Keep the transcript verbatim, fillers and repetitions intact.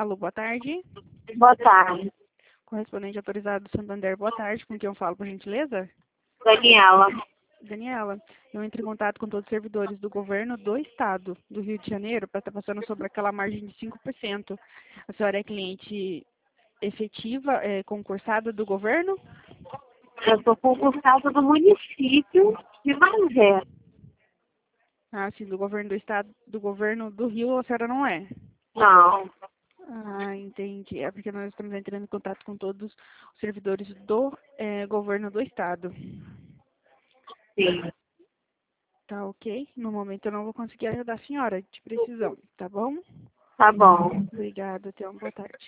Alô, boa tarde. Boa tarde. Correspondente autorizado do Santander, boa tarde. Com quem eu falo, por gentileza? Daniela. Daniela, eu entro em contato com todos os servidores do governo do estado do Rio de Janeiro para estar passando sobre aquela margem de cinco por cento. A senhora é cliente efetiva, é, concursada do governo? Eu sou concursada do município de Magé. Ah, sim, do governo do estado, do governo do Rio, a senhora não é? Não. Ah, entendi. É porque nós estamos entrando em contato com todos os servidores do é, governo do estado. Sim. Tá ok? No momento eu não vou conseguir ajudar a senhora de precisão, tá bom? Tá bom. Obrigada, tenha uma boa tarde.